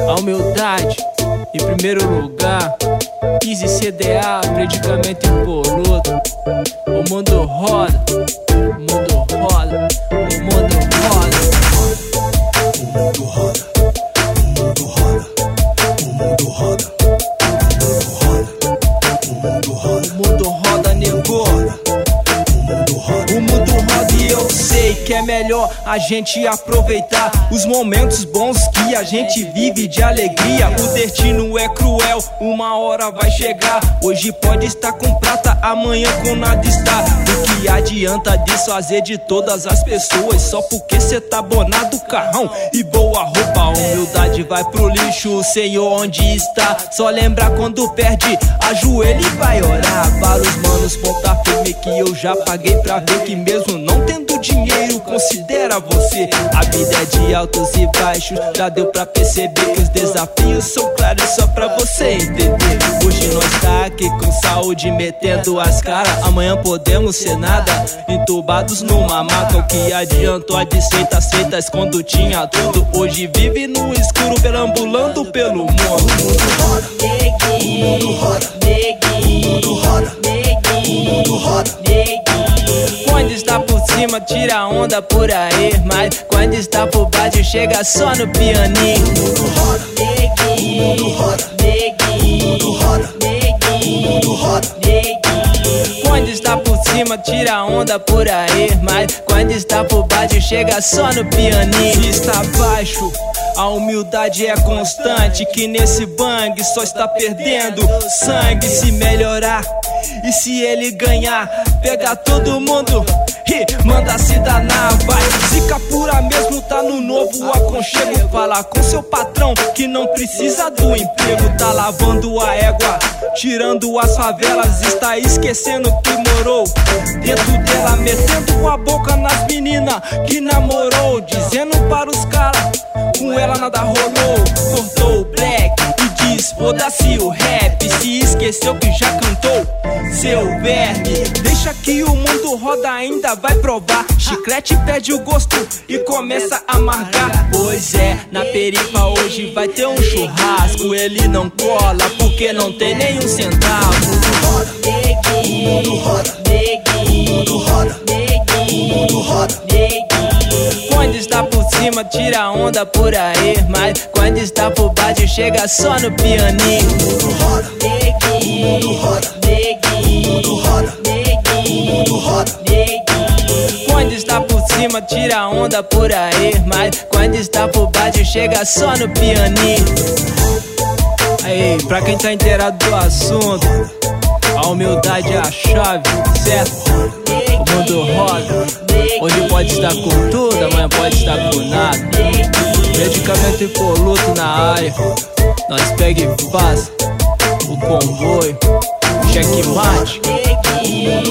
A humildade em primeiro lugar. Easy CDA, predicamento impoluto. O mundo roda, o mundo roda, o mundo roda. O mundo roda, o mundo roda, o mundo roda, o mundo roda, o mundo roda, nego. O mundo roda e eu sei que é melhor a gente aproveitar os momentos bons que a gente vive de alegria. O destino é cruel, uma hora vai chegar. Hoje pode estar com prata, amanhã com nada está. O que adianta desfazer de todas as pessoas só porque cê tá bonado, carrão e boa roupa? A humildade vai pro lixo, o Senhor onde está? Só lembra quando perde, ajoelha e vai orar. Para os manos ponta firme que eu já paguei pra ver que mesmo não tendo dinheiro considera você. A vida é de altos e baixos, já deu pra perceber que os desafios são claros só pra você entender. Hoje nós tá aqui com saúde metendo as caras, amanhã podemos ser nada, entubados numa maca. O que adiantou a desfeitas feitas quando tinha tudo? Hoje vive no escuro perambulando pelo mundo. O mundo roda, o mundo roda, o mundo roda, o mundo roda. Quando está por cima tira onda por aí, mas quando está por baixo chega só no pianinho. O mundo roda, o mundo roda, o mundo roda, o mundo roda. Quando está por cima tira onda por aí, mas quando está por baixo chega só no pianinho. Se está baixo, a humildade é constante, que nesse bang só está perdendo sangue. Se melhorar e se ele ganhar, pega todo mundo e manda se danar. Vai, zica pura mesmo, tá no novo aconchego. Fala com seu patrão que não precisa do emprego. Tá lavando a égua, tirando as favelas, está esquecendo que morou dentro dela, metendo a boca nas meninas que namorou, dizendo para os caras com ela nada rolou. Cortou o black e diz foda-se o rap, se esqueceu que já cantou seu verme. Deixa que o mundo roda, ainda vai provar. Chiclete perde o gosto e começa a amargar. Pois é, na perifa hoje vai ter um churrasco. Ele não cola porque não tem nenhum centavo. O mundo roda, o mundo roda, o mundo roda. Quando está por cima tira onda por aí, mas quando está por baixo chega só no pianinho. O mundo roda, o mundo roda, o mundo roda, o mundo roda. Quando está por cima tira onda por aí, mas quando está por baixo chega só no pianinho. Aí, pra quem tá inteirado do assunto, a humildade é a chave, certo? O mundo roda, hoje pode estar com tudo, amanhã pode estar com nada. Medicamento impoluto na área, nós pega e faz o comboio, checkmate.